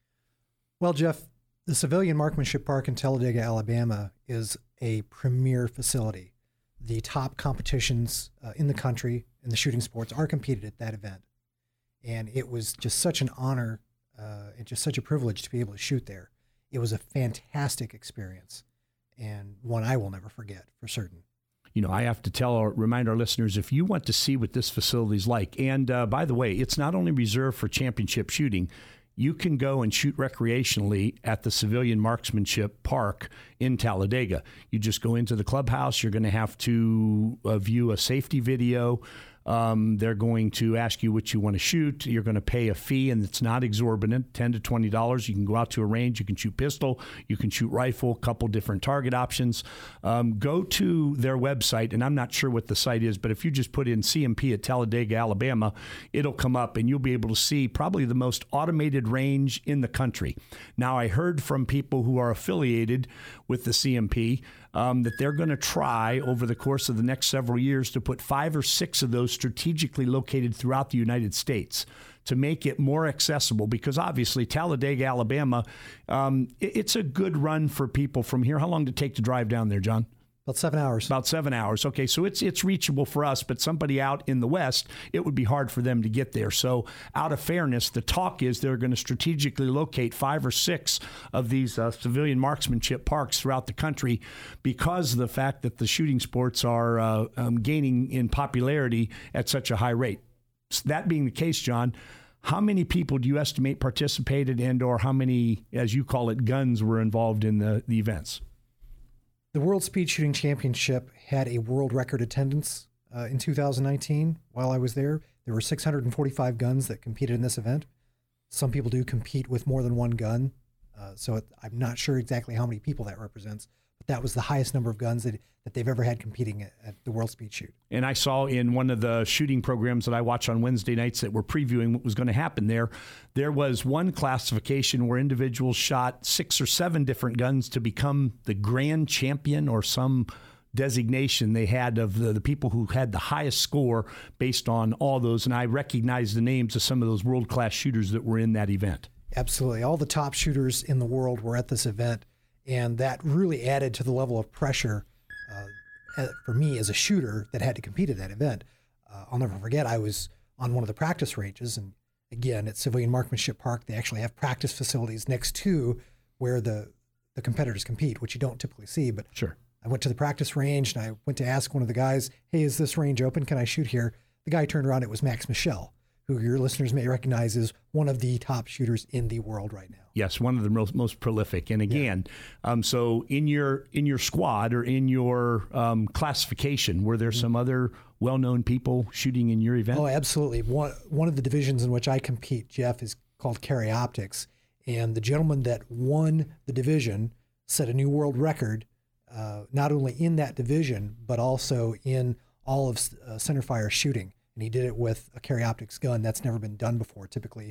[SPEAKER 5] Well, Jeff, the Civilian Marksmanship Park in Talladega, Alabama is a premier facility. The top competitions uh, in the country in the shooting sports are competed at that event. And it was just such an honor uh, and just such a privilege to be able to shoot there. It was a fantastic experience and one I will never forget for certain.
[SPEAKER 4] You know, I have to tell or remind our listeners, if you want to see what this facility is like, and uh, by the way, it's not only reserved for championship shooting, you can go and shoot recreationally at the Civilian Marksmanship Park in Talladega. You just go into the clubhouse. You're going to have to uh, view a safety video. Um, they're going to ask you what you want to shoot. You're going to pay a fee, and it's not exorbitant, ten to twenty dollars. You can go out to a range. You can shoot pistol. You can shoot rifle, a couple different target options. Um, go to their website, and I'm not sure what the site is, but if you just put in C M P at Talladega, Alabama, it'll come up, and you'll be able to see probably the most automated range in the country. Now, I heard from people who are affiliated with the C M P Um, that they're going to try over the course of the next several years to put five or six of those strategically located throughout the United States to make it more accessible, because obviously Talladega, Alabama, um, it, it's a good run for people from here. How long did it take to drive down there, John?
[SPEAKER 5] About seven hours.
[SPEAKER 4] About seven hours. Okay, so it's it's reachable for us, but somebody out in the West, it would be hard for them to get there. So out of fairness, the talk is they're going to strategically locate five or six of these uh, civilian marksmanship parks throughout the country because of the fact that the shooting sports are uh, um, gaining in popularity at such a high rate. So that being the case, John, how many people do you estimate participated and or how many, as you call it, guns were involved in the, the events?
[SPEAKER 5] The World Speed Shooting Championship had a world record attendance uh, in two thousand nineteen. While I was there, there were six hundred forty-five guns that competed in this event. Some people do compete with more than one gun, uh, so it, I'm not sure exactly how many people that represents, but that was the highest number of guns that, that they've ever had competing at, at the World Speed Shoot.
[SPEAKER 4] And I saw in one of the shooting programs that I watch on Wednesday nights that were previewing what was going to happen there, there was one classification where individuals shot six or seven different guns to become the grand champion or some designation they had of the, the people who had the highest score based on all those. And I recognize the names of some of those world-class shooters that were in that event.
[SPEAKER 5] Absolutely. All the top shooters in the world were at this event, and that really added to the level of pressure uh, for me as a shooter that had to compete at that event. Uh, I'll never forget, I was on one of the practice ranges, and again, at Civilian Marksmanship Park, they actually have practice facilities next to where the, the competitors compete, which you don't typically see. But
[SPEAKER 4] sure.
[SPEAKER 5] I went to the practice range, and I went to ask one of the guys, hey, is this range open? Can I shoot here? The guy turned around, it was Max Michel, who your listeners may recognize as one of the top shooters in the world right now.
[SPEAKER 4] Yes, one of the most, most prolific. And again, yeah. um, so in your in your squad or in your um, classification, were there mm-hmm. some other well-known people shooting in your event?
[SPEAKER 5] Oh, absolutely. One one of the divisions in which I compete, Jeff, is called Carry Optics, and the gentleman that won the division set a new world record, uh, not only in that division but also in all of uh, centerfire shooting. And he did it with a Carry Optics gun. That's never been done before. Typically, you'll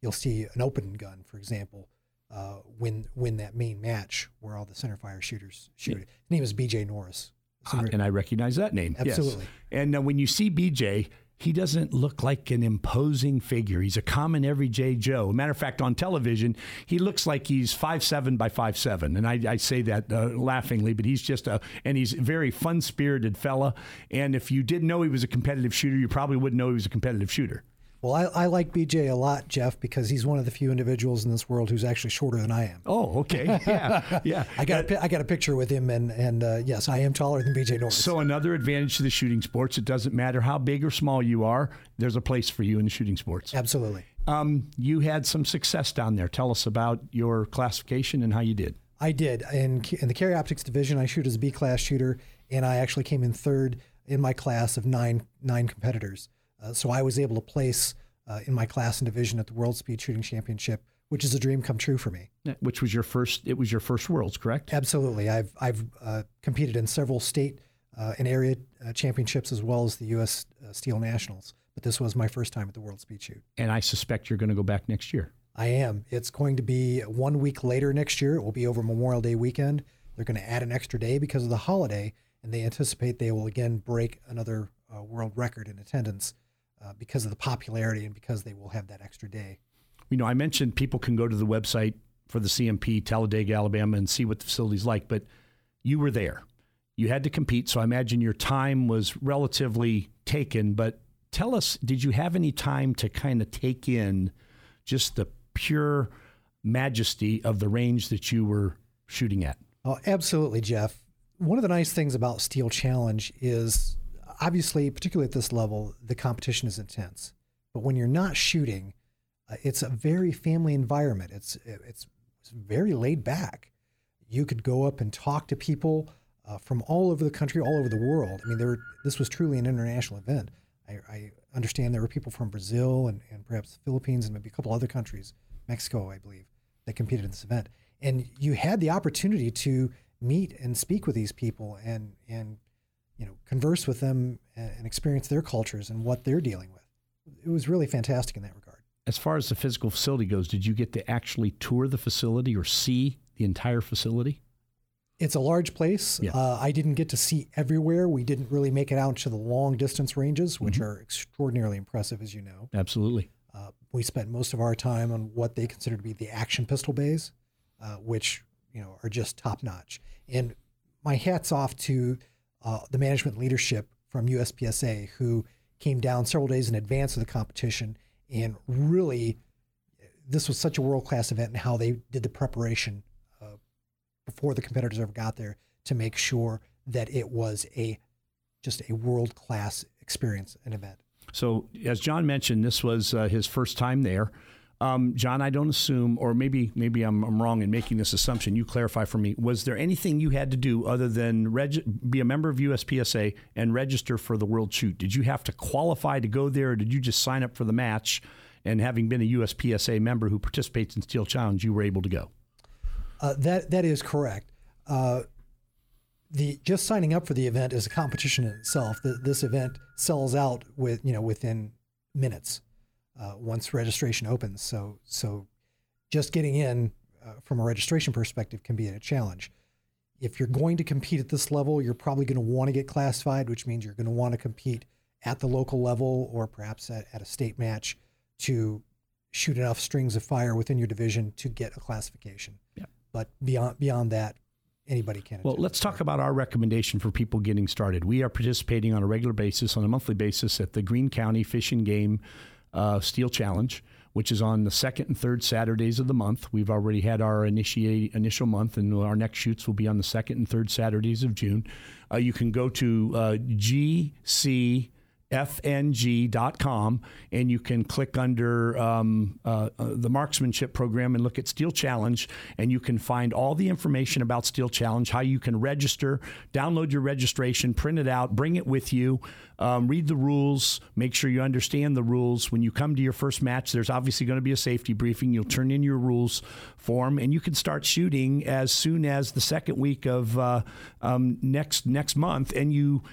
[SPEAKER 5] you'll see an open gun, for example, uh, win win that main match where all the centerfire shooters shoot. Yeah. His name is B J Norris.
[SPEAKER 4] Uh, and I recognize that name.
[SPEAKER 5] Absolutely.
[SPEAKER 4] Yes. And uh, when you see B J, he doesn't look like an imposing figure. He's a common everyday Joe. Matter of fact, on television, he looks like he's five seven by five seven. And I, I say that uh, laughingly, but he's just a, and he's a very fun-spirited fella. And if you didn't know he was a competitive shooter, you probably wouldn't know he was a competitive shooter.
[SPEAKER 5] Well, I, I like B J a lot, Jeff, because he's one of the few individuals in this world who's actually shorter than I am.
[SPEAKER 4] Oh, okay. Yeah, yeah.
[SPEAKER 5] I got a, I got a picture with him, and, and uh, yes, I am taller than B J Norris.
[SPEAKER 4] So another advantage to the shooting sports, it doesn't matter how big or small you are, there's a place for you in the shooting sports.
[SPEAKER 5] Absolutely.
[SPEAKER 4] Um, you had some success down there. Tell us about your classification and how you did.
[SPEAKER 5] I did. In, in the carry optics division, I shoot as a B-class shooter, and I actually came in third in my class of nine nine competitors. Uh, so I was able to place uh, in my class and division at the World Speed Shooting Championship, which is a dream come true for me.
[SPEAKER 4] Which was your first? It was your first Worlds, correct?
[SPEAKER 5] Absolutely. I've I've uh, competed in several state uh, and area uh, championships as well as the U S uh, Steel Nationals, but this was my first time at the World Speed Shoot.
[SPEAKER 4] And I suspect you're going to go back next year.
[SPEAKER 5] I am. It's going to be one week later next year. It will be over Memorial Day weekend. They're going to add an extra day because of the holiday, and they anticipate they will again break another uh, world record in attendance uh, because of the popularity and because they will have that extra day.
[SPEAKER 4] You know, I mentioned people can go to the website for the C M P, Talladega, Alabama, and see what the facility's like, but you were there. You had to compete, so I imagine your time was relatively taken, but tell us, did you have any time to kind of take in just the pure majesty of the range that you were shooting at?
[SPEAKER 5] Oh, absolutely, Jeff. One of the nice things about Steel Challenge is, obviously, particularly at this level, the competition is intense. But when you're not shooting, uh, it's a very family environment. It's, it's it's very laid back. You could go up and talk to people uh, from all over the country, all over the world. I mean, there were, this was truly an international event. I, I understand there were people from Brazil and, and perhaps the Philippines and maybe a couple other countries, Mexico, I believe, that competed in this event. And you had the opportunity to meet and speak with these people and, and you know, converse with them and, and experience their cultures and what they're dealing with. It was really fantastic in that regard.
[SPEAKER 4] As far as the physical facility goes, did you get to actually tour the facility or see the entire facility?
[SPEAKER 5] It's a large place. Yeah. Uh, I didn't get to see everywhere. We didn't really make it out to the long distance ranges, which mm-hmm. are extraordinarily impressive, as you know.
[SPEAKER 4] Absolutely.
[SPEAKER 5] Uh, we spent most of our time on what they consider to be the action pistol bays, uh, which you know are just top notch. And my hat's off to uh, the management leadership from U S P S A, who came down several days in advance of the competition and really, this was such a world-class event and how they did the preparation before the competitors ever got there to make sure that it was a just a world-class experience and event.
[SPEAKER 4] So as John mentioned, this was uh, his first time there. Um, John, I don't assume, or maybe maybe I'm, I'm wrong in making this assumption. You clarify for me. Was there anything you had to do other than reg- be a member of U S P S A and register for the World Shoot? Did you have to qualify to go there, or did you just sign up for the match? And having been a U S P S A member who participates in Steel Challenge, you were able to go?
[SPEAKER 5] Uh, that that is correct. Uh, the just signing up for the event is a competition in itself. The, this event sells out with you know within minutes uh, once registration opens. So so just getting in uh, from a registration perspective can be a challenge. If you're going to compete at this level, you're probably going to want to get classified, which means you're going to want to compete at the local level or perhaps at, at a state match to shoot enough strings of fire within your division to get a classification.
[SPEAKER 4] Yeah.
[SPEAKER 5] But beyond beyond that, anybody can.
[SPEAKER 4] Well, let's talk about our recommendation for people getting started. We are participating on a regular basis, on a monthly basis, at the Greene County Fish and Game uh, Steel Challenge, which is on the second and third Saturdays of the month. We've already had our initiate, initial month, and our next shoots will be on the second and third Saturdays of June. Uh, you can go to uh, G C F N G dot com, and you can click under um, uh, uh, the marksmanship program and look at Steel Challenge, and you can find all the information about Steel Challenge, how you can register, download your registration, print it out, bring it with you, um, read the rules, make sure you understand the rules. When you come to your first match, there's obviously going to be a safety briefing. You'll turn in your rules form, and you can start shooting as soon as the second week of uh, um, next next month, and you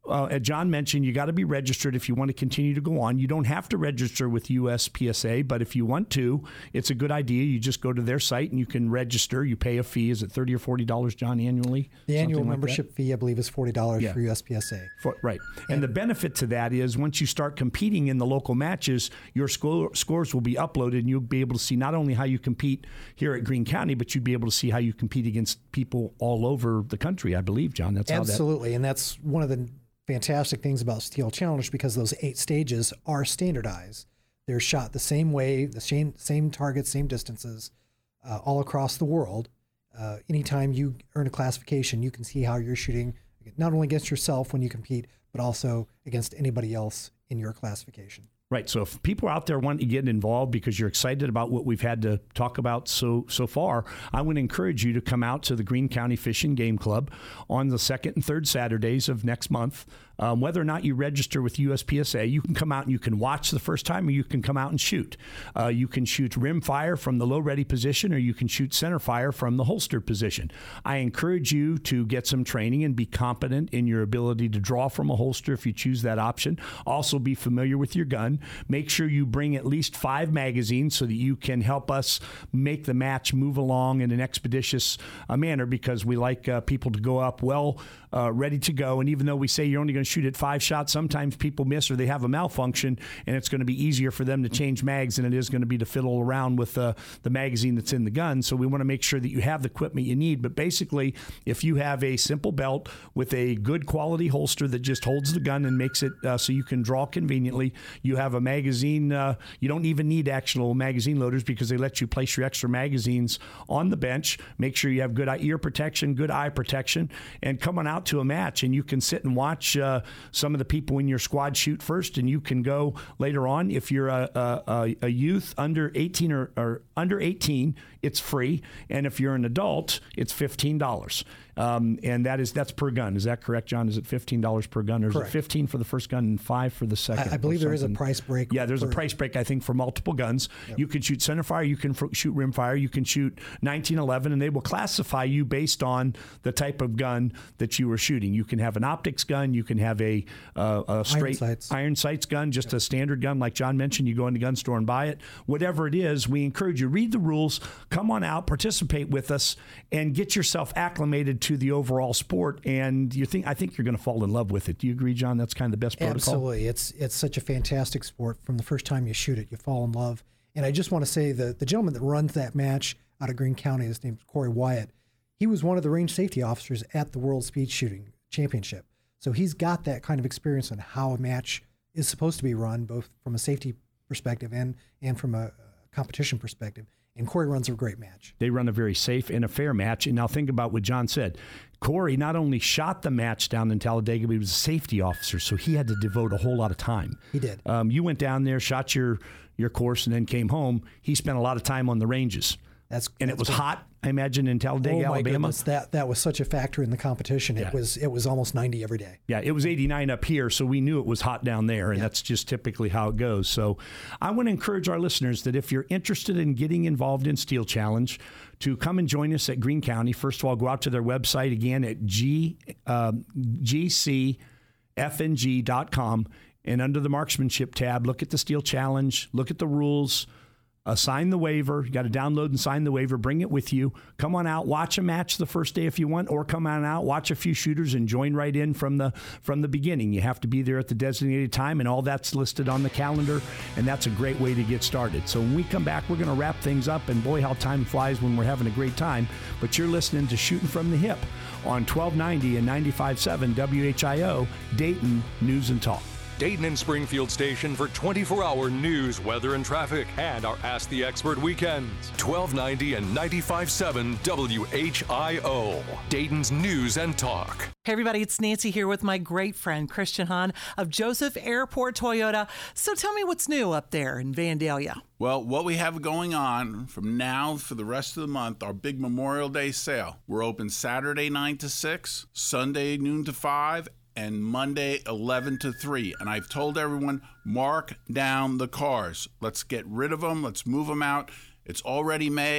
[SPEAKER 4] Uh, as John mentioned, you got to be registered if you want to continue to go on. You don't have to register with U S P S A, but if you want to, it's a good idea. You just go to their site and you can register. You pay a fee. Is it thirty dollars or forty dollars, John, annually?
[SPEAKER 5] The annual
[SPEAKER 4] Something like
[SPEAKER 5] membership
[SPEAKER 4] that?
[SPEAKER 5] fee, I believe, is forty dollars
[SPEAKER 4] Yeah.
[SPEAKER 5] for U S P S A.
[SPEAKER 4] For, right. And, and the benefit to that is once you start competing in the local matches, your score, scores will be uploaded and you'll be able to see not only how you compete here at Greene County, but you'll be able to see how you compete against people all over the country, I believe, John. That's
[SPEAKER 5] Absolutely.
[SPEAKER 4] How that...
[SPEAKER 5] And that's one of the fantastic things about Steel Challenge, because those eight stages are standardized. They're shot the same way, the same, same targets, same distances, uh, all across the world. Uh, anytime you earn a classification, you can see how you're shooting, not only against yourself when you compete, but also against anybody else in your classification.
[SPEAKER 4] Right. So if people out there want to get involved because you're excited about what we've had to talk about so so far, I would encourage you to come out to the Greene County Fish and Game Club on the second and third Saturdays of next month. Um, whether or not you register with U S P S A, you can come out and you can watch the first time, or you can come out and shoot. Uh, you can shoot rim fire from the low ready position, or you can shoot center fire from the holster position. I encourage you to get some training and be competent in your ability to draw from a holster if you choose that option. Also be familiar with your gun. Make sure you bring at least five magazines so that you can help us make the match move along in an expeditious uh, manner, because we like uh, people to go up well uh, ready to go. And even though we say you're only going to shoot at five shots, sometimes people miss or they have a malfunction, and it's going to be easier for them to change mags than it is going to be to fiddle around with uh, the magazine that's in the gun. So we want to make sure that you have the equipment you need. But basically, if you have a simple belt with a good quality holster that just holds the gun and makes it uh, so you can draw conveniently, you have a magazine. Uh, you don't even need actual magazine loaders because they let you place your extra magazines on the bench. Make sure you have good ear protection, good eye protection, and come on out to a match, and you can sit and watch uh, some of the people in your squad shoot first, and you can go later on. If you're a, a, a youth under eighteen or, or under eighteen, it's free, and if you're an adult, it's fifteen dollars. Um, and that is that's per gun. Is that correct, John? Is it fifteen dollars per gun, or is
[SPEAKER 5] Correct.
[SPEAKER 4] it fifteen for the first gun and five for the second?
[SPEAKER 5] I, I believe there is a price break.
[SPEAKER 4] Yeah, there's
[SPEAKER 5] for,
[SPEAKER 4] a price break, I think, for multiple guns. Yep. You can shoot center fire, you can f- shoot rim fire, you can shoot nineteen eleven, and they will classify you based on the type of gun that you were shooting. You can have an optics gun, you can have a, uh, a straight
[SPEAKER 5] iron sights.
[SPEAKER 4] iron sights gun, just yep. a standard gun like John mentioned. You go in the gun store and buy it. Whatever it is, we encourage you, read the rules, come on out, participate with us, and get yourself acclimated to the overall sport. And you think I think you're going to fall in love with it. Do you agree, John? That's kind of the best protocol.
[SPEAKER 5] Absolutely. It's it's such a fantastic sport. From the first time you shoot it, you fall in love. And I just want to say the the gentleman that runs that match out of Greene County, his name's Corey Wyatt. He was one of the range safety officers at the World Speed Shooting Championship. So he's got that kind of experience on how a match is supposed to be run, both from a safety perspective and and from a competition perspective. And Corey runs a great match.
[SPEAKER 4] They run a very safe and a fair match. And now think about what John said. Corey not only shot the match down in Talladega, but he was a safety officer, so he had to devote a whole lot of time.
[SPEAKER 5] He did.
[SPEAKER 4] Um, you went down there, shot your, your course, and then came home. He spent a lot of time on the ranges.
[SPEAKER 5] That's
[SPEAKER 4] and
[SPEAKER 5] that's
[SPEAKER 4] it was
[SPEAKER 5] good.
[SPEAKER 4] hot, I imagine, in Talladega,
[SPEAKER 5] oh my
[SPEAKER 4] Alabama.
[SPEAKER 5] Goodness, that that was such a factor in the competition.
[SPEAKER 4] Yeah.
[SPEAKER 5] It was it was almost ninety every day.
[SPEAKER 4] Yeah, it was eighty-nine up here, so we knew it was hot down there, and
[SPEAKER 5] yeah.
[SPEAKER 4] that's just typically how it goes. So I want to encourage our listeners that if you're interested in getting involved in Steel Challenge, to come and join us at Greene County. First of all, go out to their website again at G, um, G C F N G dot com, and under the Marksmanship tab, look at the Steel Challenge, look at the rules, Uh, sign the waiver. You got to download and sign the waiver. Bring it with you. Come on out, watch a match the first day if you want, or come on out, watch a few shooters, and join right in from the from the beginning. You have to be there at the designated time, and all that's listed on the calendar, and that's a great way to get started. So when we come back, we're going to wrap things up, and boy, how time flies when we're having a great time. But you're listening to Shooting from the Hip on twelve ninety and ninety-five point seven W H I O, Dayton News and Talk.
[SPEAKER 1] Dayton and Springfield station for twenty-four hour news, weather, and traffic, and our Ask the Expert weekends. twelve ninety and ninety-five point seven W H I O, Dayton's News and Talk.
[SPEAKER 22] Hey everybody, it's Nancy here with my great friend Christian Hahn of Joseph Airport Toyota. So tell me what's new up there in Vandalia.
[SPEAKER 23] Well, what we have going on from now for the rest of the month, our big Memorial Day sale. We're open Saturday nine to six, Sunday noon to five, and Monday eleven to three. And I've told everyone, mark down the cars. Let's get rid of them. Let's move them out. It's already May.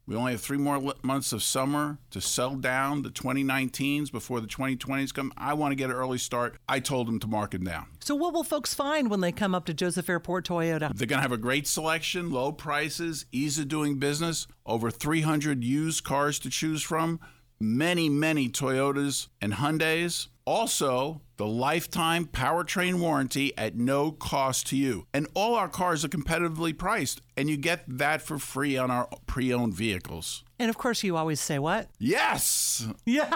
[SPEAKER 23] We only have three more li- months of summer to sell down the twenty nineteens before the twenty twenties come. I want to get an early start. I told them to mark them down.
[SPEAKER 22] So what will folks find when they come up to Joseph Airport Toyota?
[SPEAKER 23] They're going to have a great selection, low prices, ease of doing business, over three hundred used cars to choose from, many, many Toyotas and Hyundais. Also, the lifetime powertrain warranty at no cost to you. And all our cars are competitively priced, and you get that for free on our pre-owned vehicles.
[SPEAKER 22] And of course, you always say what?
[SPEAKER 23] Yes!
[SPEAKER 22] Yeah.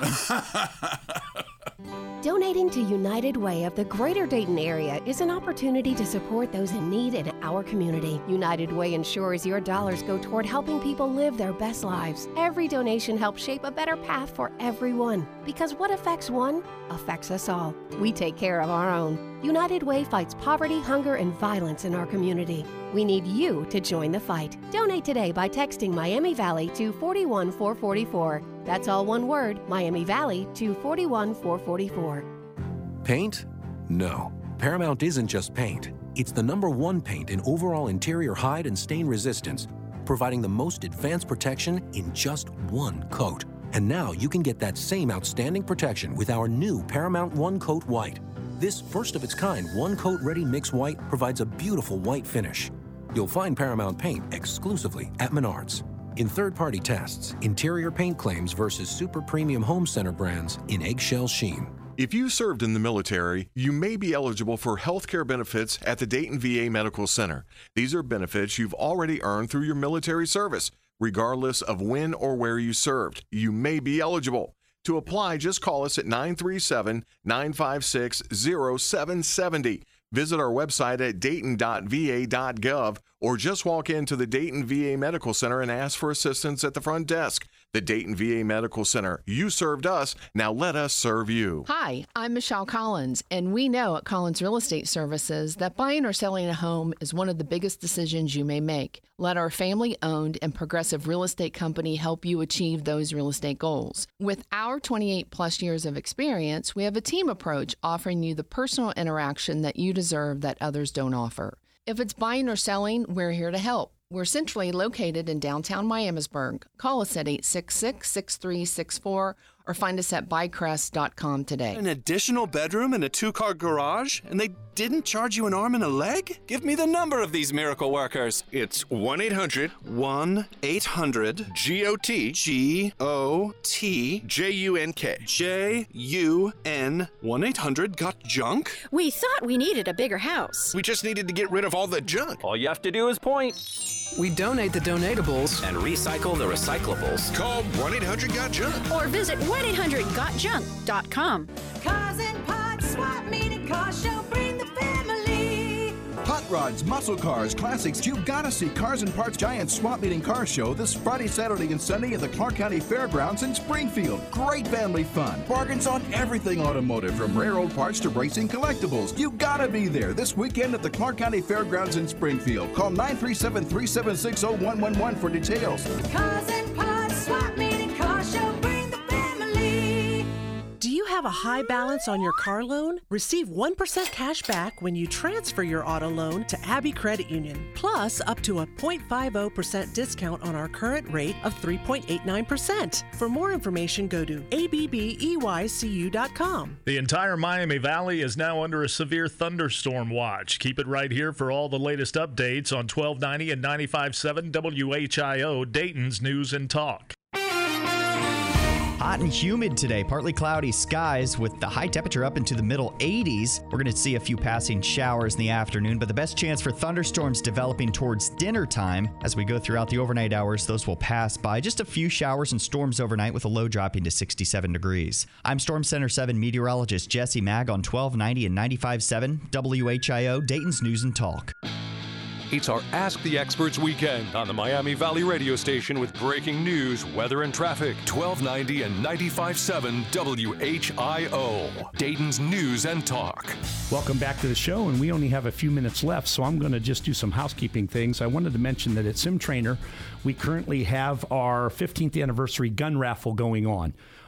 [SPEAKER 2] Donating to United Way of the Greater Dayton area is an opportunity to support those in need in our community. United Way ensures your dollars go toward helping people live their best lives. Every donation helps shape a better path for everyone. Because what affects one affects us all. We take care of our own. United Way fights poverty, hunger, and violence in our community. We need you to join the fight. Donate today by texting Miami Valley to four one four four four. That's all one word, Miami Valley to four one four four four.
[SPEAKER 3] Paint? No. Paramount isn't just paint. It's the number one paint in overall interior hide and stain resistance, providing the most advanced protection in just one coat. And now you can get that same outstanding protection with our new Paramount One Coat White. This first-of-its-kind one-coat ready mix white provides a beautiful white finish. You'll find Paramount paint exclusively at Menards. In third-party tests, interior paint claims versus super premium home center brands in eggshell sheen.
[SPEAKER 6] If you served in the military, you may be eligible for health care benefits at the Dayton V A Medical Center. These are benefits you've already earned through your military service, regardless of when or where you served. You may be eligible. To apply, just call us at nine three seven, nine five six, zero seven seven zero. Visit our website at dayton dot v a dot gov or just walk into the Dayton V A Medical Center and ask for assistance at the front desk. The Dayton V A Medical Center. You served us, now let us serve you.
[SPEAKER 8] Hi, I'm Michelle Collins, and we know at Collins Real Estate Services that buying or selling a home is one of the biggest decisions you may make. Let our family-owned and progressive real estate company help you achieve those real estate goals. With our twenty-eight plus years of experience, we have a team approach offering you the personal interaction that you deserve that others don't offer. If it's buying or selling, we're here to help. We're centrally located in downtown Miamisburg. Call us at eight six six, six three six four or find us at buy crest dot com today.
[SPEAKER 25] An additional bedroom and a two-car garage? And they didn't charge you an arm and a leg? Give me the number of these miracle workers.
[SPEAKER 26] It's one eight hundred
[SPEAKER 25] one eight hundred
[SPEAKER 26] G O T
[SPEAKER 25] G O T
[SPEAKER 26] J U N K
[SPEAKER 25] J U N one eight hundred got junk?
[SPEAKER 27] We thought we needed a bigger house.
[SPEAKER 26] We just needed to get rid of all the junk.
[SPEAKER 28] All you have to do is point.
[SPEAKER 29] We donate the donatables
[SPEAKER 28] and recycle the recyclables.
[SPEAKER 26] Call one eight hundred got junk
[SPEAKER 27] or visit one eight hundred got junk dot com.
[SPEAKER 30] Cars and Parts Swap Meet and Car Show, bring the family.
[SPEAKER 31] Hot rods, muscle cars, classics. You gotta see Cars and Parts Giant Swap Meet and Car Show this Friday, Saturday, and Sunday at the Clark County Fairgrounds in Springfield. Great family fun. Bargains on everything automotive, from rare old parts to racing collectibles. You gotta be there this weekend at the Clark County Fairgrounds in Springfield. Call nine three seven, three seven six, zero one one one for details.
[SPEAKER 30] Cars and Parts Swap Meet and Car Show, bring the family.
[SPEAKER 22] Do you have a high balance on your car loan? Receive one percent cash back when you transfer your auto loan to Abbey Credit Union. Plus, up to a zero point five zero percent discount on our current rate of three point eight nine percent. For more information, go to A B B E Y C U dot com.
[SPEAKER 17] The entire Miami Valley is now under a severe thunderstorm watch. Keep it right here for all the latest updates on twelve ninety and ninety-five point seven W H I O, Dayton's News and Talk.
[SPEAKER 16] Hot and humid today, partly cloudy skies with the high temperature up into the middle eighties. We're going to see a few passing showers in the afternoon, but the best chance for thunderstorms developing towards dinner time. As we go throughout the overnight hours, those will pass by. Just a few showers and storms overnight with a low dropping to sixty-seven degrees. I'm Storm Center seven meteorologist Jesse Mag on twelve ninety and ninety-five point seven W H I O, Dayton's News and Talk.
[SPEAKER 1] It's our Ask the Experts weekend on the Miami Valley radio station with breaking news, weather, and traffic. twelve ninety and ninety-five point seven W H I O, Dayton's News and Talk.
[SPEAKER 4] Welcome back to the show, and we only have a few minutes left, so I'm going to just do some housekeeping things. I wanted to mention that at Sim Trainer, we currently have our fifteenth anniversary gun raffle going on.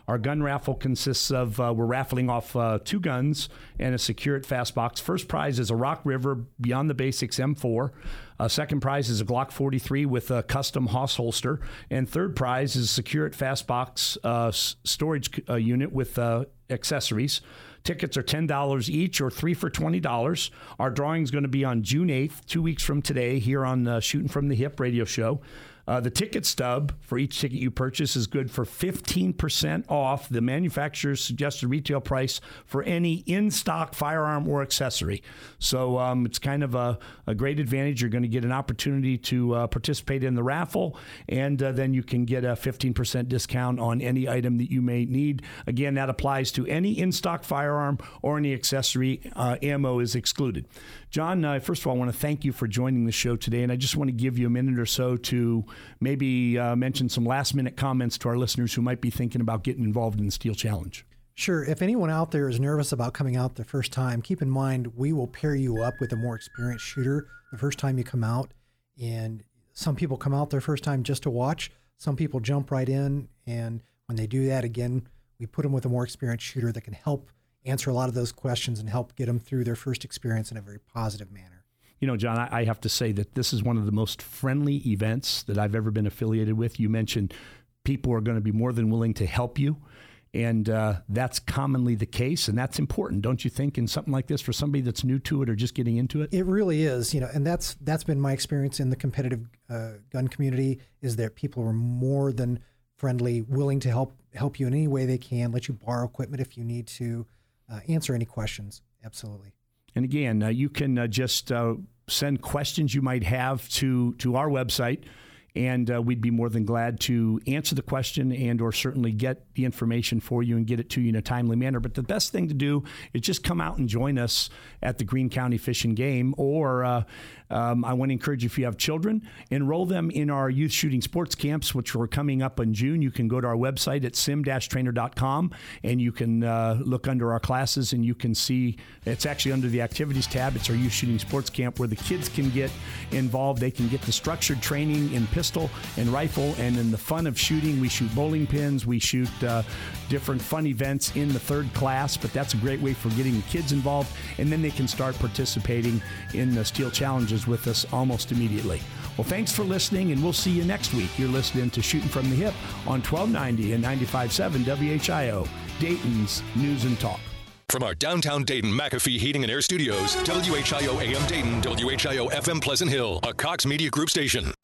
[SPEAKER 4] Our gun raffle consists of, uh, we're raffling off uh, two guns and a Secure It Fast Box. First prize is a Rock River Beyond the Basics M four. Uh, second prize is a Glock forty-three with a custom Haas holster. And third prize is a Secure It Fast Box uh, s- storage uh, unit with uh, accessories. Tickets are ten dollars each or three for twenty dollars. Our drawing is going to be on June eighth, two weeks from today, here on uh, Shooting from the Hip radio show. Uh, the ticket stub for each ticket you purchase is good for fifteen percent off the manufacturer's suggested retail price for any in-stock firearm or accessory. So um, it's kind of a, a great advantage. You're going to get an opportunity to uh, participate in the raffle, and uh, then you can get a fifteen percent discount on any item that you may need. Again, that applies to any in-stock firearm or any accessory. Uh, ammo is excluded. John, uh, first of all, I want to thank you for joining the show today, and I just want to give you a minute or so to maybe uh, mention some last-minute comments to our listeners who might be thinking about getting involved in the Steel Challenge.
[SPEAKER 5] Sure. If anyone out there is nervous about coming out the first time, keep in mind we will pair you up with a more experienced shooter the first time you come out. And some people come out their first time just to watch. Some people jump right in, and when they do that, again, we put them with a more experienced shooter that can help answer a lot of those questions and help get them through their first experience in a very positive manner.
[SPEAKER 4] You know, John, I, I have to say that this is one of the most friendly events that I've ever been affiliated with. You mentioned people are going to be more than willing to help you, and uh, that's commonly the case, and that's important, don't you think, in something like this for somebody that's new to it or just getting into it?
[SPEAKER 5] It really is, you know, and that's that's been my experience in the competitive uh, gun community, is that people are more than friendly, willing to help help you in any way they can, let you borrow equipment if you need to, uh, answer any questions. Absolutely.
[SPEAKER 4] And again, uh, you can uh, just uh, send questions you might have to, to our website, and uh, we'd be more than glad to answer the question and or certainly get the information for you and get it to you in a timely manner. But the best thing to do is just come out and join us at the Greene County Fish and Game, or uh, um, I want to encourage you, if you have children, enroll them in our youth shooting sports camps, which are coming up in June. You can go to our website at sim dash trainer dot com, and you can uh, look under our classes, and you can see it's actually under the activities tab. It's our youth shooting sports camp where the kids can get involved. They can get the structured training in pistol and rifle, and in the fun of shooting. We shoot bowling pins, we shoot uh, different fun events in the third class, but that's a great way for getting the kids involved, and then they can start participating in the Steel Challenges with us almost immediately. Well, thanks for listening, and we'll see you next week. You're listening to Shooting from the Hip on twelve ninety and ninety-five point seven W H I O, Dayton's News and Talk.
[SPEAKER 1] From our downtown Dayton McAfee Heating and Air Studios, W H I O A M Dayton, W H I O F M Pleasant Hill, a Cox Media Group station.